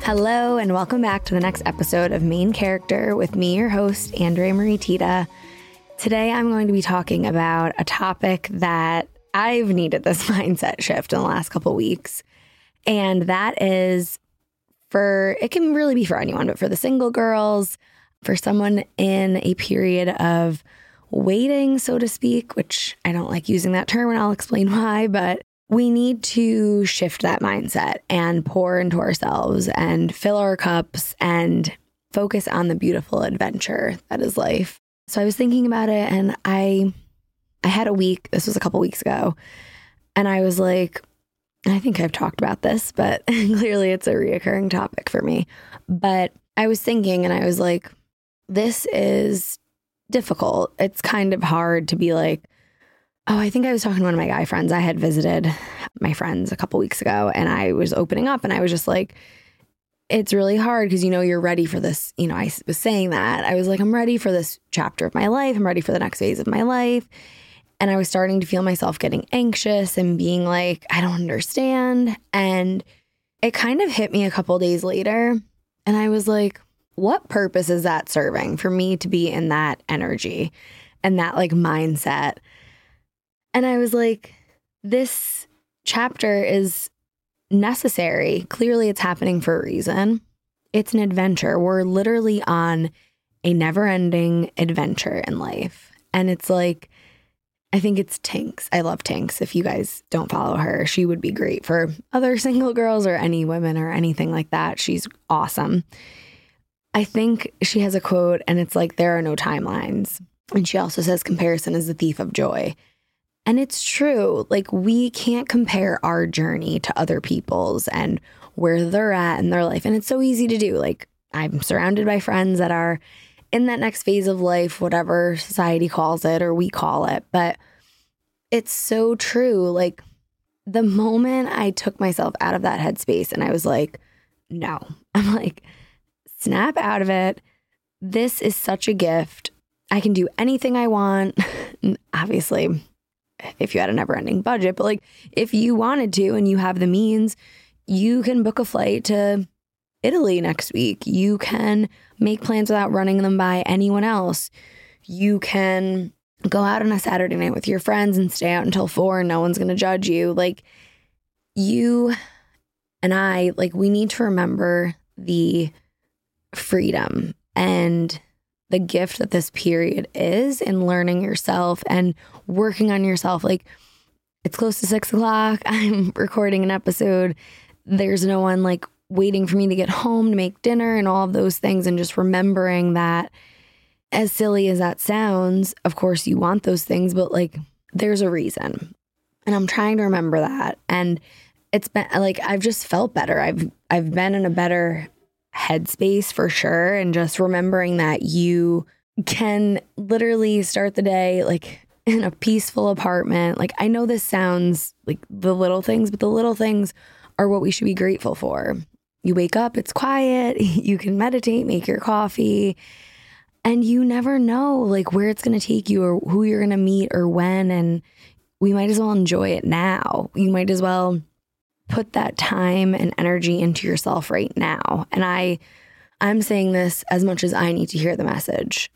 Hello, and welcome back to the next episode of Main Character with me, your host, Andrea Marie Tita. Today, I'm going to be talking about a topic that I've needed this mindset shift in the last couple of weeks. And that is it can really be for anyone, but for the single girls, for someone in a period of waiting, so to speak, which I don't like using that term and I'll explain why, but we need to shift that mindset and pour into ourselves and fill our cups and focus on the beautiful adventure that is life. So I was thinking about it, and I had a week, this was a couple weeks ago, and I was like, I think I've talked about this, but clearly it's a reoccurring topic for me. But I was thinking, and I was like, this is difficult. It's kind of hard to be like, oh, I think I was talking to one of my guy friends. I had visited my friends a couple weeks ago, and I was opening up, and I was just like, it's really hard because, you're ready for this. I was saying that. I was like, I'm ready for this chapter of my life. I'm ready for the next phase of my life. And I was starting to feel myself getting anxious and being like, I don't understand. And it kind of hit me a couple days later. And I was like, what purpose is that serving for me to be in that energy and that mindset? And I was like, this chapter is necessary. Clearly, it's happening for a reason. It's an adventure. We're literally on a never-ending adventure in life. And it's like, I think it's Tinks. I love Tinks. If you guys don't follow her, she would be great for other single girls or any women or anything like that. She's awesome. I think she has a quote, and it's like, there are no timelines. And she also says, comparison is the thief of joy. And it's true. We can't compare our journey to other people's and where they're at in their life. And it's so easy to do. I'm surrounded by friends that are in that next phase of life, whatever society calls it or we call it. But it's so true. The moment I took myself out of that headspace and I was like, no, I'm like, snap out of it. This is such a gift. I can do anything I want. Obviously, if you had a never-ending budget, but if you wanted to and you have the means, you can book a flight to Italy next week. You can make plans without running them by anyone else. You can go out on a Saturday night with your friends and stay out until 4 and no one's going to judge you. You and I, we need to remember the freedom and the gift that this period is in learning yourself and working on yourself. It's close to 6 o'clock. I'm recording an episode. There's no one waiting for me to get home to make dinner and all of those things. And just remembering that, as silly as that sounds, of course you want those things, but there's a reason. And I'm trying to remember that. And it's been I've just felt better. I've been in a better headspace for sure. And just remembering that you can literally start the day in a peaceful apartment. I know this sounds like the little things, but the little things are what we should be grateful for. You wake up, it's quiet, you can meditate, make your coffee, and you never know where it's going to take you or who you're going to meet or when. And we might as well enjoy it now. You might as well put that time and energy into yourself right now. And I'm saying this as much as I need to hear the message.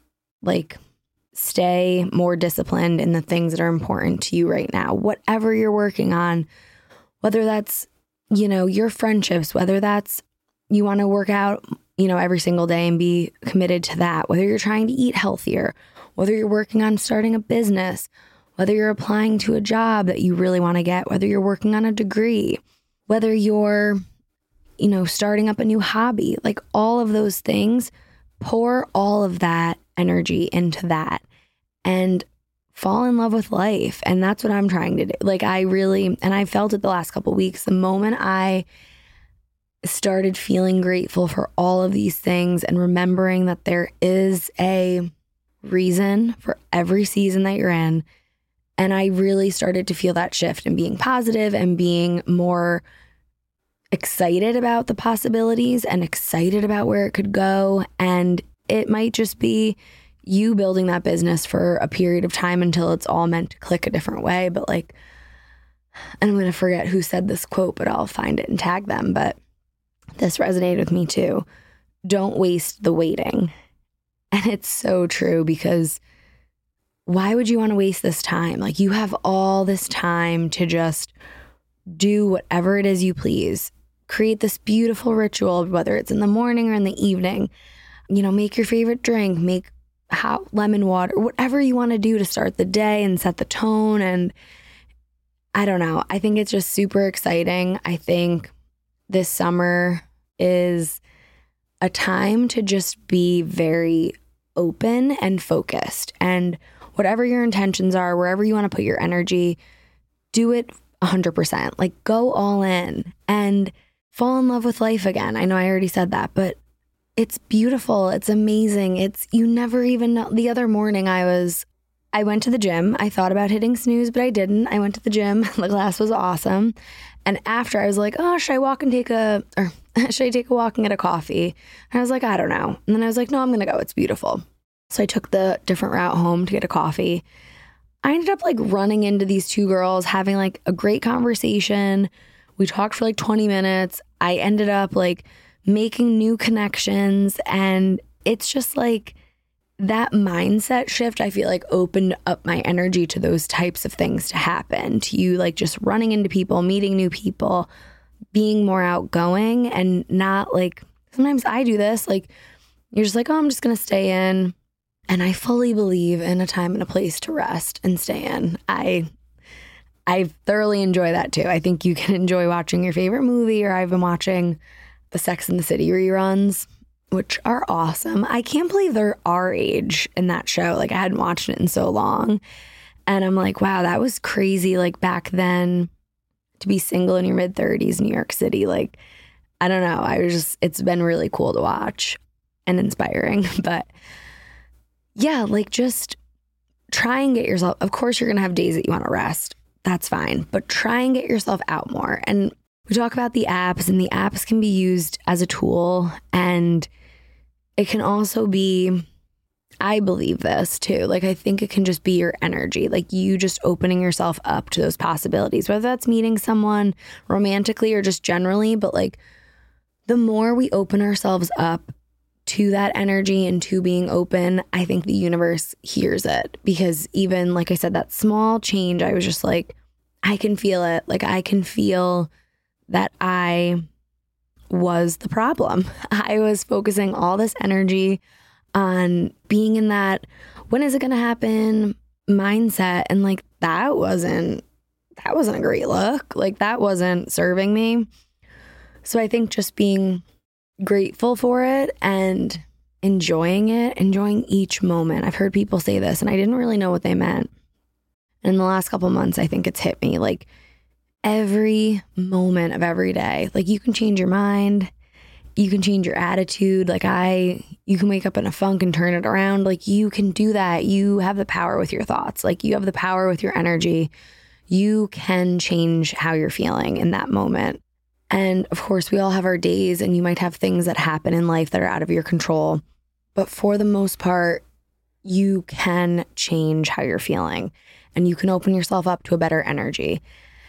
Stay more disciplined in the things that are important to you right now. Whatever you're working on, whether that's, your friendships, whether that's you want to work out, every single day and be committed to that, whether you're trying to eat healthier, whether you're working on starting a business, whether you're applying to a job that you really want to get, whether you're working on a degree, whether you're, starting up a new hobby, all of those things, pour all of that energy into that and fall in love with life. And that's what I'm trying to do. And I felt it the last couple of weeks, the moment I started feeling grateful for all of these things and remembering that there is a reason for every season that you're in. And I really started to feel that shift and being positive and being more excited about the possibilities and excited about where it could go. And it might just be you building that business for a period of time until it's all meant to click a different way. But and I'm going to forget who said this quote, but I'll find it and tag them. But this resonated with me too. Don't waste the waiting. And it's so true, because why would you want to waste this time? Like, you have all this time to just do whatever it is you please. Create this beautiful ritual, whether it's in the morning or in the evening. Make your favorite drink, make hot lemon water, whatever you want to do to start the day and set the tone. And I don't know. I think it's just super exciting. I think this summer is a time to just be very open and focused. And whatever your intentions are, wherever you want to put your energy, do it 100%. Like, go all in and fall in love with life again. I know I already said that, but it's beautiful. It's amazing. You never even know. The other morning I went to the gym. I thought about hitting snooze, but I didn't. I went to the gym. The class was awesome. And after, I was like, oh, should I take a walk and get a coffee? And I was like, I don't know. And then I was like, no, I'm going to go. It's beautiful. So I took the different route home to get a coffee. I ended up running into these two girls, having a great conversation. We talked for 20 minutes. I ended up making new connections. And it's just that mindset shift, I feel opened up my energy to those types of things to happen, to you just running into people, meeting new people, being more outgoing, and not sometimes I do this, you're just oh, I'm just going to stay in. And I fully believe in a time and a place to rest and stay in. I thoroughly enjoy that too. I think you can enjoy watching your favorite movie, or I've been watching the Sex and the City reruns, which are awesome. I can't believe they're our age in that show. I hadn't watched it in so long. And I'm wow, that was crazy. Back then, to be single in your mid-30s in New York City, I don't know. It's been really cool to watch and inspiring. But yeah, just try and get yourself, of course, you're going to have days that you want to rest. That's fine. But try and get yourself out more. And we talk about the apps, and the apps can be used as a tool, and it can also be, I believe this too, I think it can just be your energy, you just opening yourself up to those possibilities, whether that's meeting someone romantically or just generally. But the more we open ourselves up to that energy and to being open, I think the universe hears it. Because even, I said, that small change, I was just I can feel it. I can feel that I was the problem. I was focusing all this energy on being in that, when is it going to happen mindset. And that wasn't a great look. That wasn't serving me. So I think just being grateful for it and enjoying each moment. I've heard people say this, and I didn't really know what they meant. And in the last couple months, I think it's hit me. Every moment of every day, you can change your mind, you can change your attitude. You can wake up in a funk and turn it around. You can do that. You have the power with your thoughts. You have the power with your energy. You can change how you're feeling in that moment. And of course, we all have our days, and you might have things that happen in life that are out of your control. But for the most part, you can change how you're feeling, and you can open yourself up to a better energy.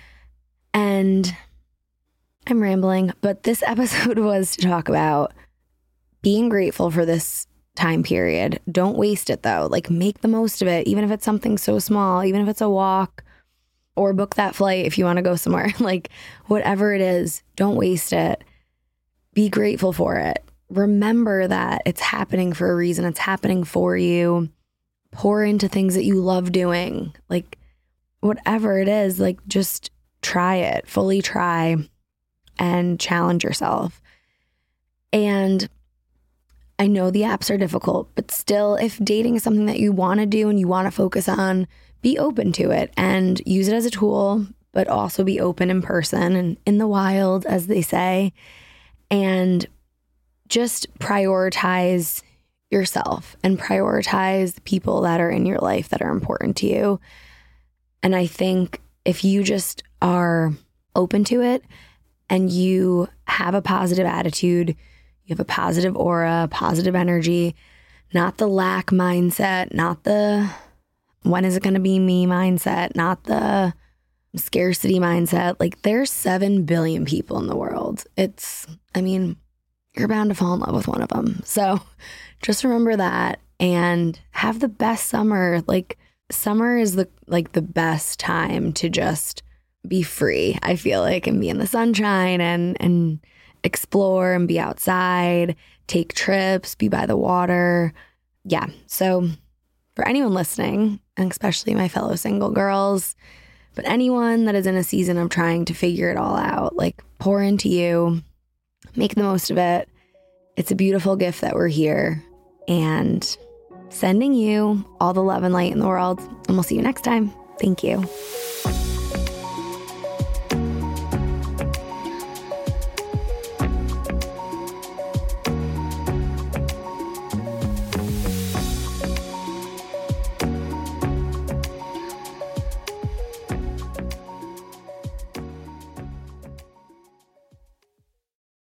And I'm rambling, but this episode was to talk about being grateful for this time period. Don't waste it though. Make the most of it, even if it's something so small, even if it's a walk, or book that flight if you want to go somewhere. Whatever it is, don't waste it. Be grateful for it. Remember that it's happening for a reason. It's happening for you. Pour into things that you love doing. Whatever it is, just try it. Fully try and challenge yourself. And I know the apps are difficult, but still, if dating is something that you want to do and you want to focus on, be open to it and use it as a tool, but also be open in person and in the wild, as they say, and just prioritize yourself and prioritize the people that are in your life that are important to you. And I think if you just are open to it and you have a positive attitude, you have a positive aura, positive energy, not the lack mindset, not the when is it going to be me mindset, not the scarcity mindset. Like, there's 7 billion people in the world. You're bound to fall in love with one of them. So just remember that and have the best summer. Like, summer is the best time to just be free, I feel like, and be in the sunshine and explore and be outside, take trips, be by the water. Yeah. So for anyone listening, and especially my fellow single girls, but anyone that is in a season of trying to figure it all out, like, pour into you, make the most of it. It's a beautiful gift that we're here, and sending you all the love and light in the world. And we'll see you next time. Thank you.